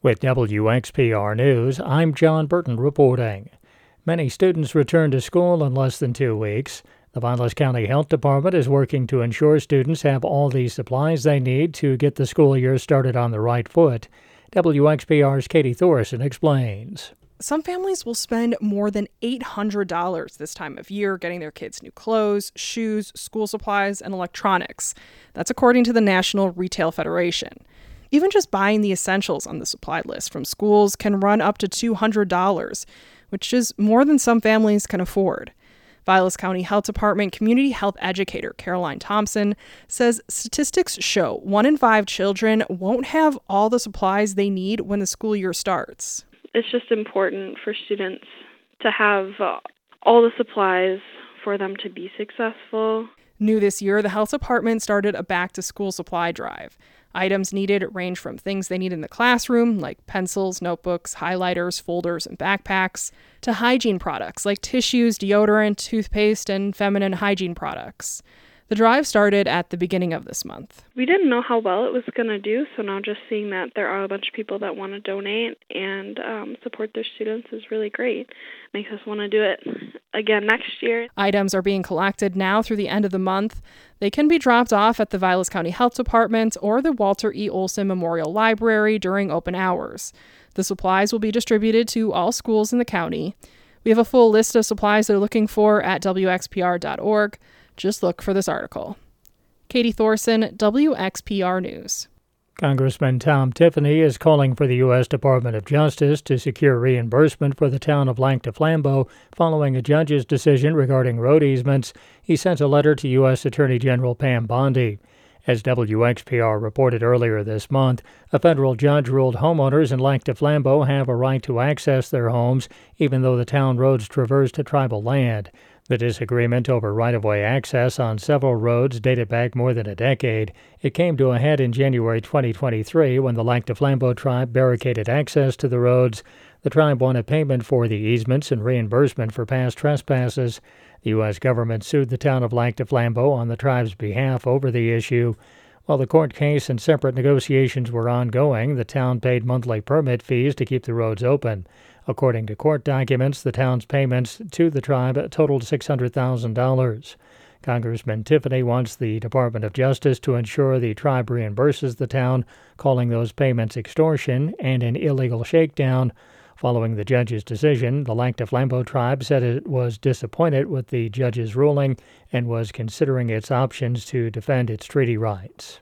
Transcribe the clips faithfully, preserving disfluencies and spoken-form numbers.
With W X P R News, I'm John Burton reporting. Many students return to school in less than two weeks. The Vilas County Health Department is working to ensure students have all the supplies they need to get the school year started on the right foot. W X P R's Katie Thorson explains. Some families will spend more than eight hundred dollars this time of year getting their kids new clothes, shoes, school supplies, and electronics. That's according to the National Retail Federation. Even just buying the essentials on the supply list from schools can run up to two hundred dollars, which is more than some families can afford. Vilas County Health Department community health educator Caroline Thompson says statistics show one in five children won't have all the supplies they need when the school year starts. It's just important for students to have uh, all the supplies for them to be successful. New this year, the health department started a back-to-school supply drive. Items needed range from things they need in the classroom, like pencils, notebooks, highlighters, folders, and backpacks, to hygiene products like tissues, deodorant, toothpaste, and feminine hygiene products. The drive started at the beginning of this month. We didn't know how well it was going to do, so now just seeing that there are a bunch of people that want to donate and um, support their students is really great. Makes us want to do it again next year. Items are being collected now through the end of the month. They can be dropped off at the Vilas County Health Department or the Walter E. Olson Memorial Library during open hours. The supplies will be distributed to all schools in the county. We have a full list of supplies they're looking for at W X P R dot org. Just look for this article. Katie Thorson, W X P R News. Congressman Tom Tiffany is calling for the U S Department of Justice to secure reimbursement for the town of Lac du Flambeau following a judge's decision regarding road easements. He sent a letter to U S Attorney General Pam Bondi. As W X P R reported earlier this month, a federal judge ruled homeowners in Lac du Flambeau have a right to access their homes, even though the town roads traverse to tribal land. The disagreement over right-of-way access on several roads dated back more than a decade. It came to a head in January twenty twenty-three when the Lac du Flambeau tribe barricaded access to the roads. The tribe wanted payment for the easements and reimbursement for past trespasses. The U S government sued the town of Lac du Flambeau on the tribe's behalf over the issue. While the court case and separate negotiations were ongoing, the town paid monthly permit fees to keep the roads open. According to court documents, the town's payments to the tribe totaled six hundred thousand dollars. Congressman Tiffany wants the Department of Justice to ensure the tribe reimburses the town, calling those payments extortion and an illegal shakedown. Following the judge's decision, the Lac du Flambeau tribe said it was disappointed with the judge's ruling and was considering its options to defend its treaty rights.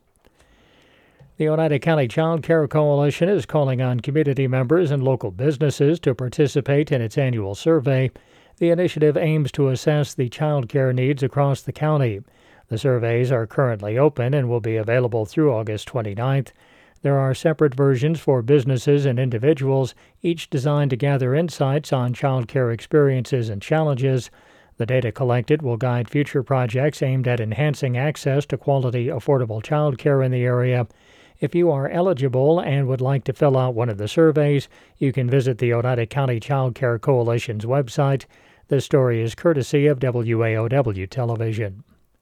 The Oneida County Child Care Coalition is calling on community members and local businesses to participate in its annual survey. The initiative aims to assess the child care needs across the county. The surveys are currently open and will be available through August twenty-ninth. There are separate versions for businesses and individuals, each designed to gather insights on child care experiences and challenges. The data collected will guide future projects aimed at enhancing access to quality, affordable child care in the area. If you are eligible and would like to fill out one of the surveys, you can visit the Oneida County Child Care Coalition's website. This story is courtesy of W A O W Television.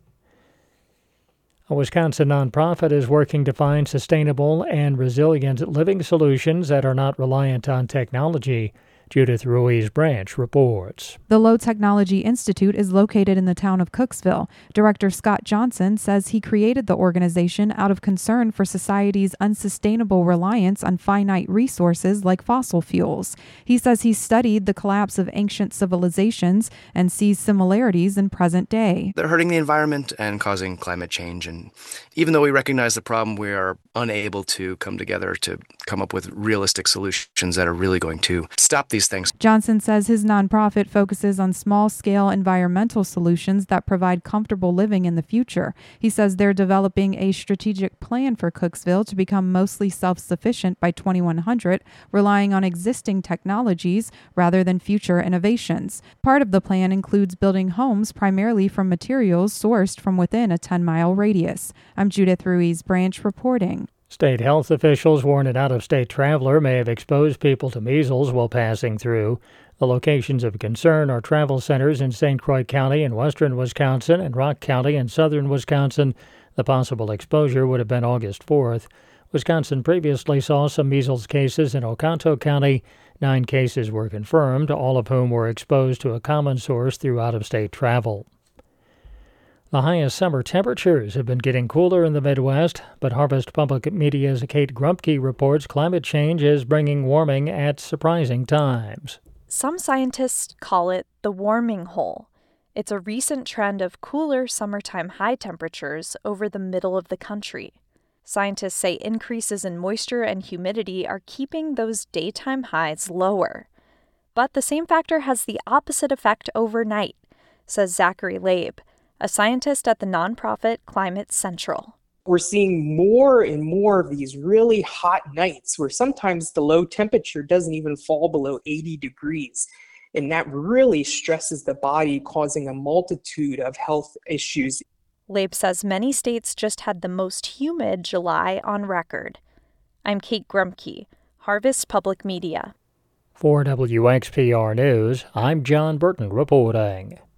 A Wisconsin nonprofit is working to find sustainable and resilient living solutions that are not reliant on technology. Judith Ruiz Branch reports. The Low Technology Institute is located in the town of Cooksville. Director Scott Johnson says he created the organization out of concern for society's unsustainable reliance on finite resources like fossil fuels. He says he studied the collapse of ancient civilizations and sees similarities in present day. They're hurting the environment and causing climate change. And even though we recognize the problem, we are unable to come together to come up with realistic solutions that are really going to stop these things. Johnson says his nonprofit focuses on small-scale environmental solutions that provide comfortable living in the future. He says they're developing a strategic plan for Cooksville to become mostly self-sufficient by twenty-one hundred, relying on existing technologies rather than future innovations. Part of the plan includes building homes primarily from materials sourced from within a ten-mile radius. I'm Judith Ruiz Branch reporting. State health officials warn an out-of-state traveler may have exposed people to measles while passing through. The locations of concern are travel centers in Saint Croix County in western Wisconsin and Rock County in southern Wisconsin. The possible exposure would have been August fourth. Wisconsin previously saw some measles cases in Oconto County. Nine cases were confirmed, all of whom were exposed to a common source through out-of-state travel. The highest summer temperatures have been getting cooler in the Midwest, but Harvest Public Media's Kate Grumpke reports climate change is bringing warming at surprising times. Some scientists call it the warming hole. It's a recent trend of cooler summertime high temperatures over the middle of the country. Scientists say increases in moisture and humidity are keeping those daytime highs lower. But the same factor has the opposite effect overnight, says Zachary Labe, a scientist at the nonprofit Climate Central. We're seeing more and more of these really hot nights where sometimes the low temperature doesn't even fall below eighty degrees. And that really stresses the body, causing a multitude of health issues. Labe says many states just had the most humid July on record. I'm Kate Grumpke, Harvest Public Media. For W X P R News, I'm John Burton reporting.